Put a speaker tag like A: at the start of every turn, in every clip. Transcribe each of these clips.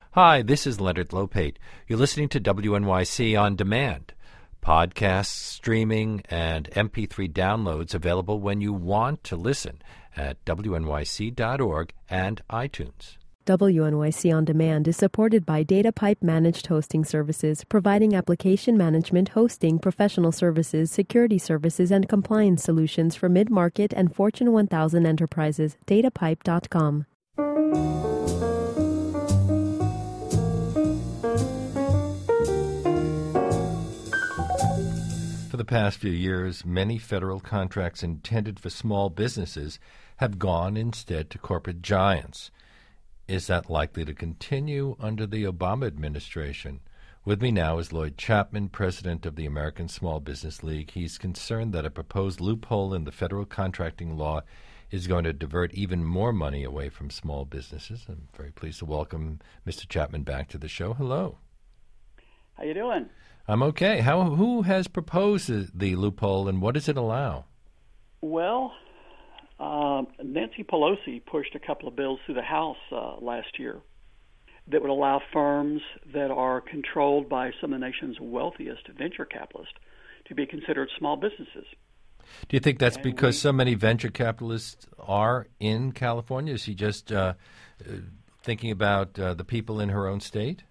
A: Hi, this is Leonard Lopate. You're listening to WNYC On Demand. Podcasts, streaming, and MP3 downloads available when you want to listen at wnyc.org and iTunes.
B: WNYC On Demand is supported by DataPipe Managed Hosting Services, providing application management, hosting, professional services, security services, and compliance solutions for mid-market and Fortune 1000 enterprises. DataPipe.com.
A: For the past few years, many federal contracts intended for small businesses have gone instead to corporate giants. Is that likely to continue under the Obama administration? With me now is Lloyd Chapman, president of the American Small Business League. He's concerned that a proposed loophole in the federal contracting law is going to divert even more money away from small businesses. I'm very pleased to welcome Mr. Chapman back to the show. Hello.
C: How you doing?
A: I'm okay. Who has proposed the loophole, and what does it allow?
C: Well, Nancy Pelosi pushed a couple of bills through the House last year that would allow firms that are controlled by some of the nation's wealthiest venture capitalists to be considered small businesses.
A: Do you think that's because so many venture capitalists are in California? Is she just thinking about the people in her own state?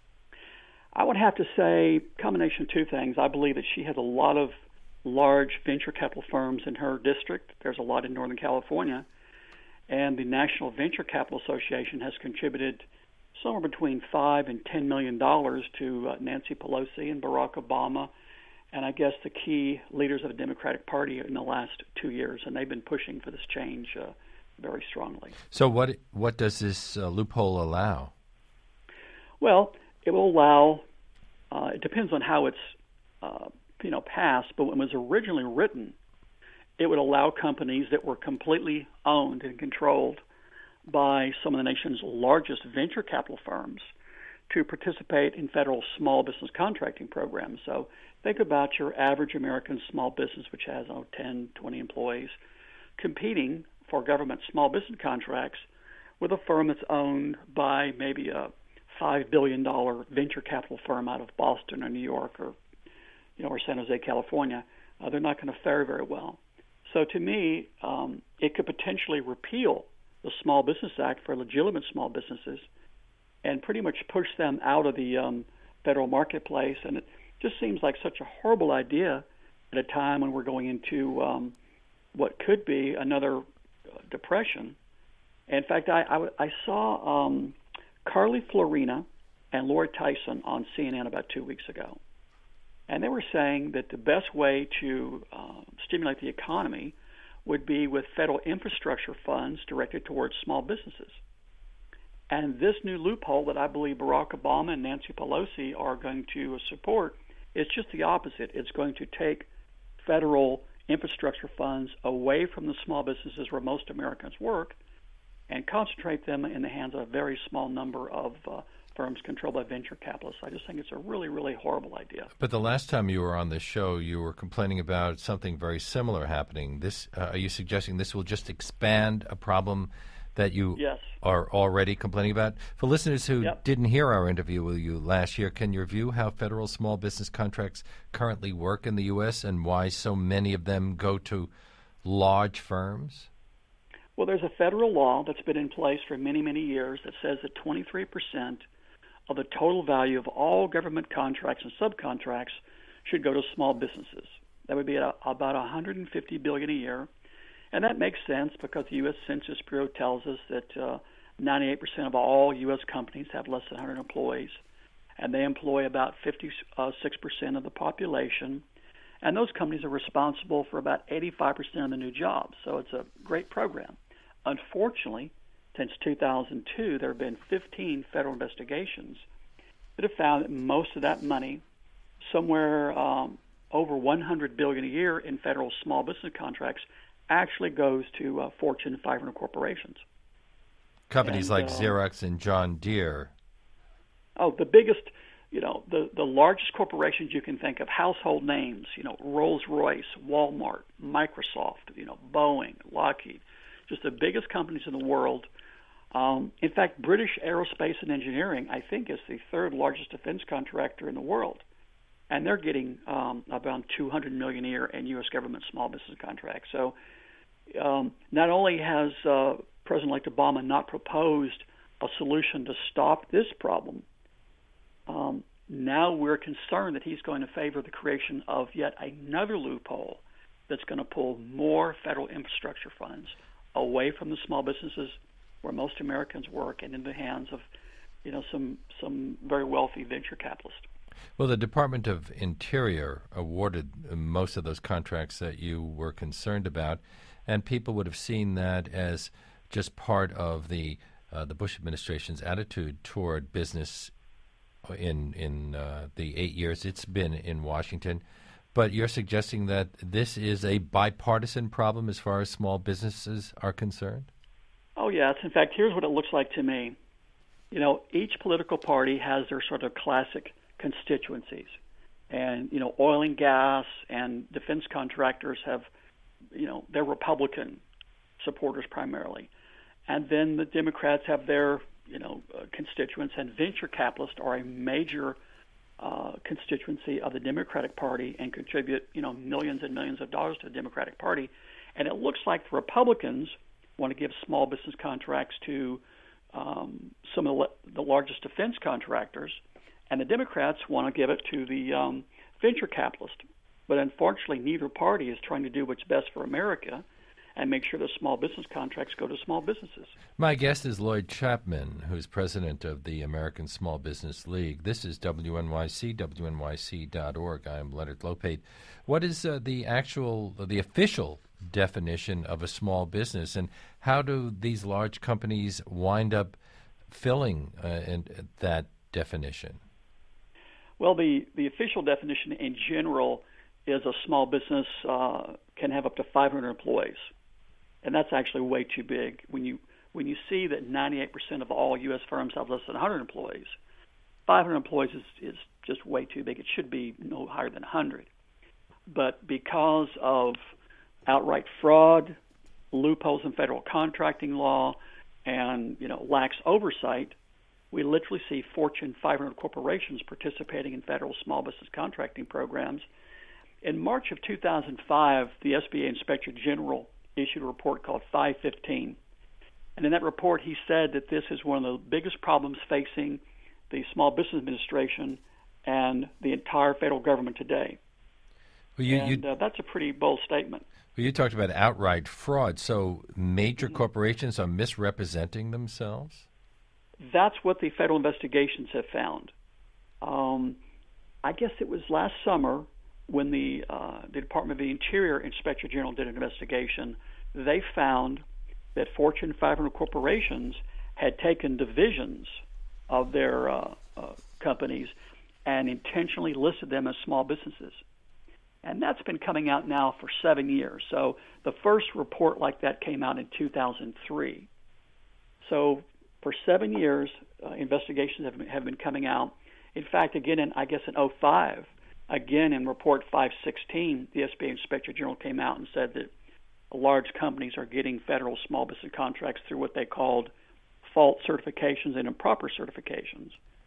C: I would have to say a combination of two things. I believe that she has a lot of large venture capital firms in her district. There's a lot in Northern California. And the National Venture Capital Association has contributed somewhere between $5 and $10 million to Nancy Pelosi and Barack Obama, and I guess the key leaders of the Democratic Party in the last 2 years. And they've been pushing for this change very strongly.
A: So what does this loophole allow?
C: Well, it will allow, it depends on how it's passed, but when it was originally written, it would allow companies that were completely owned and controlled by some of the nation's largest venture capital firms to participate in federal small business contracting programs. So think about your average American small business, which has 10, 20 employees, competing for government small business contracts with a firm that's owned by maybe a $5 billion venture capital firm out of Boston or New York or San Jose, California. They're not going to fare very well. So to me, it could potentially repeal the Small Business Act for legitimate small businesses and pretty much push them out of the federal marketplace. And it just seems like such a horrible idea at a time when we're going into what could be another depression. In fact, I saw Carly Fiorina and Lori Tyson on CNN about 2 weeks ago. And they were saying that the best way to stimulate the economy would be with federal infrastructure funds directed towards small businesses. And this new loophole that I believe Barack Obama and Nancy Pelosi are going to support is just the opposite. It's going to take federal infrastructure funds away from the small businesses where most Americans work and concentrate them in the hands of a very small number of firms controlled by venture capitalists. I just think it's a really, really horrible idea.
A: But the last time you were on this show, you were complaining about something very similar happening. Are you suggesting this will just expand a problem that you are already complaining about? For listeners who didn't hear our interview with you last year, can you review how federal small business contracts currently work in the U.S. and why so many of them go to large firms?
C: Well, there's a federal law that's been in place for many, many years that says that 23% of the total value of all government contracts and subcontracts should go to small businesses. That would be about $150 billion a year. And that makes sense because the U.S. Census Bureau tells us that 98% of all U.S. companies have less than 100 employees, and they employ about 56% of the population. And those companies are responsible for about 85% of the new jobs. So it's a great program. Unfortunately, since 2002, there have been 15 federal investigations that have found that most of that money, somewhere over $100 billion a year in federal small business contracts, actually goes to Fortune 500 corporations.
A: Companies like Xerox and John Deere.
C: Oh, the biggest, the largest corporations you can think of, household names, Rolls-Royce, Walmart, Microsoft, Boeing, Lockheed, just the biggest companies in the world In fact, British Aerospace and Engineering, I think, is the third largest defense contractor in the world, and they're getting about $200 million a year in U.S. government small business contracts. So, not only has President-elect Obama not proposed a solution to stop this problem, now we're concerned that he's going to favor the creation of yet another loophole that's going to pull more federal infrastructure funds away from the small businesses where most Americans work and in the hands of, some very wealthy venture capitalists.
A: Well, the Department of Interior awarded most of those contracts that you were concerned about, and people would have seen that as just part of the Bush administration's attitude toward business in the 8 years it's been in Washington. But you're suggesting that this is a bipartisan problem as far as small businesses are concerned?
C: Oh, yes. In fact, here's what it looks like to me. Each political party has their sort of classic constituencies. And, oil and gas and defense contractors have, they're Republican supporters primarily. And then the Democrats have their, constituents, and venture capitalists are a major constituency of the Democratic Party and contribute, millions and millions of dollars to the Democratic Party. And it looks like the Republicans want to give small business contracts to some of the largest defense contractors, and the Democrats want to give it to the venture capitalists. But unfortunately, neither party is trying to do what's best for America and make sure the small business contracts go to small businesses.
A: My guest is Lloyd Chapman, who's president of the American Small Business League. This is WNYC, WNYC.org. I am Leonard Lopate. What is the official definition of a small business, and how do these large companies wind up filling that definition?
C: Well, the official definition in general is a small business can have up to 500 employees, and that's actually way too big. When you see that 98% of all U.S. firms have less than 100 employees, 500 employees is just way too big. It should be no higher than 100. But because of outright fraud, loopholes in federal contracting law, and lax oversight, we literally see Fortune 500 corporations participating in federal small business contracting programs. In March of 2005, the SBA Inspector General issued a report called 515. And in that report, he said that this is one of the biggest problems facing the Small Business Administration and the entire federal government today. Well, that's a pretty bold statement.
A: Well, you talked about outright fraud. So major corporations are misrepresenting themselves?
C: That's what the federal investigations have found. I guess it was last summer when the Department of the Interior Inspector General did an investigation. They found that Fortune 500 corporations had taken divisions of their companies and intentionally listed them as small businesses. And that's been coming out now for 7 years. So the first report like that came out in 2003. So for 7 years, investigations have been coming out. In fact, again, in 2005, again in Report 516, the SBA Inspector General came out and said that large companies are getting federal small business contracts through what they called false certifications and improper certifications.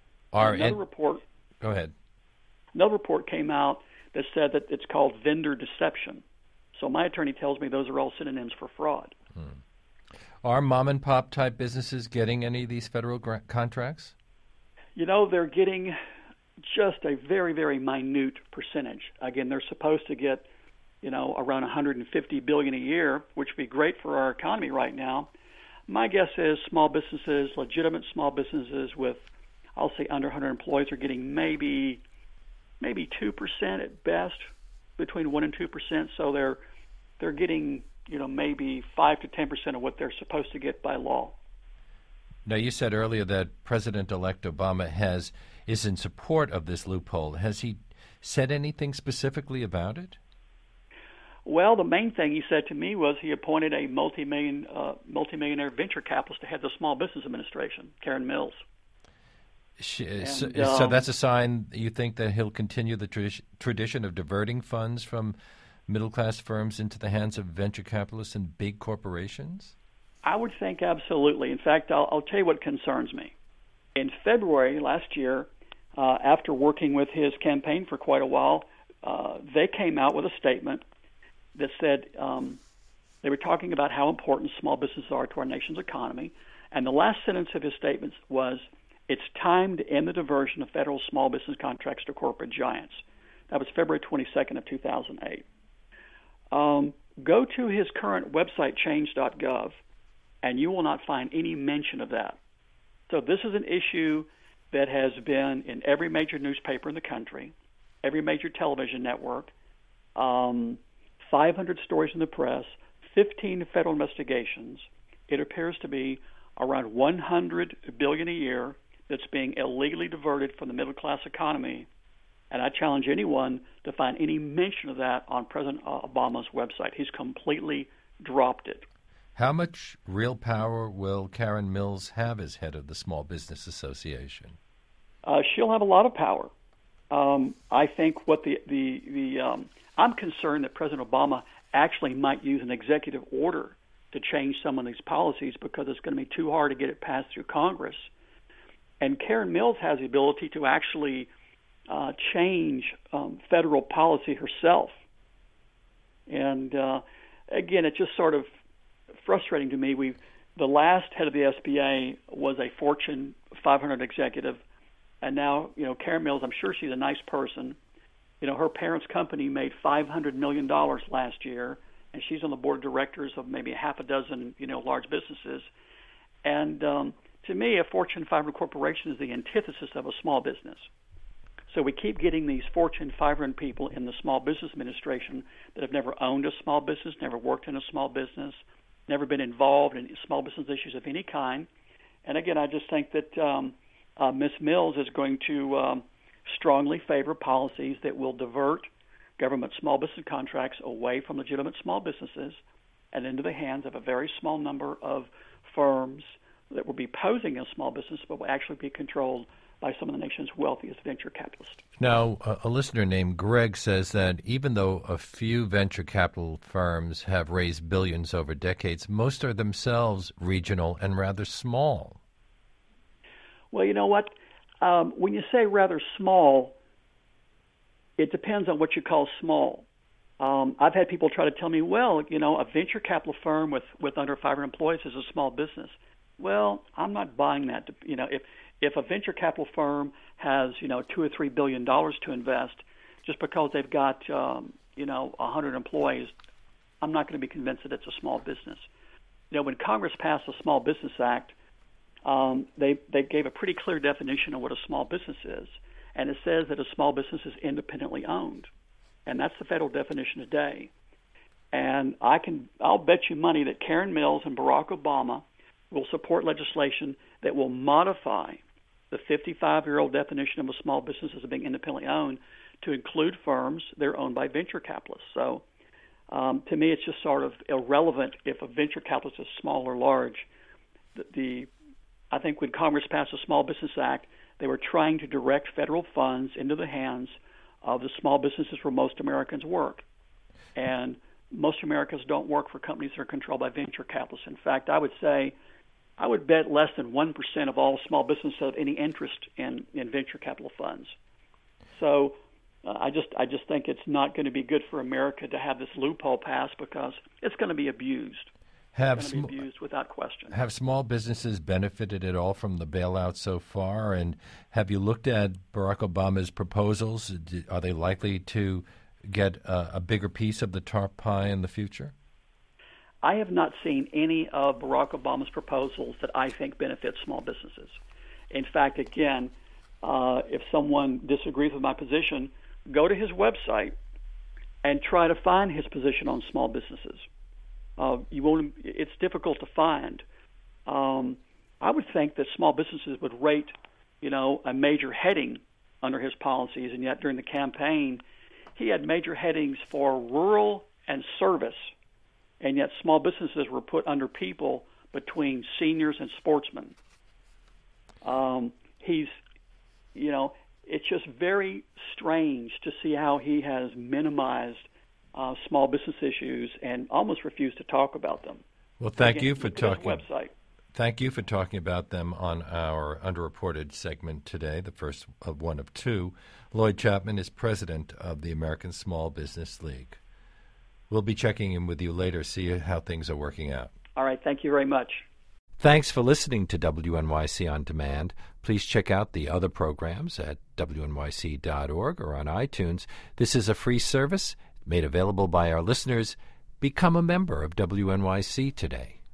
A: Go ahead.
C: Another report came out that said that it's called vendor deception. So my attorney tells me those are all synonyms for fraud.
A: Are mom-and-pop type businesses getting any of these federal contracts?
C: They're getting just a very, very minute percentage. Again, they're supposed to get, around $150 billion a year, which would be great for our economy right now. My guess is small businesses, legitimate small businesses with, I'll say, under 100 employees are getting maybe 2% at best, between 1% and 2%. So they're getting, maybe 5 to 10% of what they're supposed to get by law.
A: Now, you said earlier that President-elect Obama is in support of this loophole. Has he said anything specifically about it?
C: Well, the main thing he said to me was he appointed a multimillionaire venture capitalist to head the Small Business Administration, Karen Mills.
A: So that's a sign, you think, that he'll continue the tradition of diverting funds from middle-class firms into the hands of venture capitalists and big corporations?
C: I would think absolutely. In fact, I'll tell you what concerns me. In February last year, after working with his campaign for quite a while, they came out with a statement that said they were talking about how important small businesses are to our nation's economy. And the last sentence of his statement was, "It's time to end the diversion of federal small business contracts to corporate giants." That was February 22nd of 2008. Go to his current website, change.gov, and you will not find any mention of that. So this is an issue that has been in every major newspaper in the country, every major television network, 500 stories in the press, 15 federal investigations. It appears to be around $100 billion a year that's being illegally diverted from the middle-class economy. And I challenge anyone to find any mention of that on President Obama's website. He's completely dropped it.
A: How much real power will Karen Mills have as head of the Small Business Association?
C: She'll have a lot of power. I think I'm concerned that President Obama actually might use an executive order to change some of these policies because it's going to be too hard to get it passed through Congress. And Karen Mills has the ability to actually change federal policy herself. And again, it's just sort of frustrating to me. The last head of the SBA was a Fortune 500 executive, and now Karen Mills. I'm sure she's a nice person. Her parents' company made $500 million last year, and she's on the board of directors of maybe a half a dozen large businesses. And to me, a Fortune 500 corporation is the antithesis of a small business. So we keep getting these Fortune 500 people in the Small Business Administration that have never owned a small business, never worked in a small business, never been involved in small business issues of any kind. And again, I just think that Ms. Mills is going to strongly favor policies that will divert government small business contracts away from legitimate small businesses and into the hands of a very small number of firms that will be posing as small business but will actually be controlled by some of the nation's wealthiest venture capitalists.
A: Now, a listener named Greg says that even though a few venture capital firms have raised billions over decades, most are themselves regional and rather small.
C: Well, you know what? When you say rather small, it depends on what you call small. I've had people try to tell me, well, a venture capital firm with under 500 employees is a small business. Well, I'm not buying that. If a venture capital firm has, $2 or $3 billion to invest, just because they've got, 100 employees, I'm not going to be convinced that it's a small business. When Congress passed the Small Business Act, they gave a pretty clear definition of what a small business is, and it says that a small business is independently owned, and that's the federal definition today. And I'll bet you money that Karen Mills and Barack Obama will support legislation that will modify the 55-year-old definition of a small business as being independently owned to include firms that are owned by venture capitalists. So to me, it's just sort of irrelevant if a venture capitalist is small or large. I think when Congress passed the Small Business Act, they were trying to direct federal funds into the hands of the small businesses where most Americans work. And most Americans don't work for companies that are controlled by venture capitalists. In fact, I would bet less than 1% of all small businesses have any interest in venture capital funds. So I just think it's not going to be good for America to have this loophole passed because it's going to be abused. It's going to be abused without question.
A: Have small businesses benefited at all from the bailout so far? And have you looked at Barack Obama's proposals? Are they likely to get a bigger piece of the top pie in the future?
C: I have not seen any of Barack Obama's proposals that I think benefit small businesses. In fact, again, if someone disagrees with my position, go to his website and try to find his position on small businesses. It's difficult to find. I would think that small businesses would rate, a major heading under his policies, and yet during the campaign, he had major headings for rural and service. And yet small businesses were put under people between seniors and sportsmen. It's just very strange to see how he has minimized small business issues and almost refused to talk about them.
A: Well, thank you for
C: His
A: talking.
C: Website.
A: Thank you for talking about them on our underreported segment today, the first of one of two. Lloyd Chapman is president of the American Small Business League. We'll be checking in with you later, see how things are working out.
C: All right. Thank you very much.
A: Thanks for listening to WNYC On Demand. Please check out the other programs at wnyc.org or on iTunes. This is a free service made available by our listeners. Become a member of WNYC today.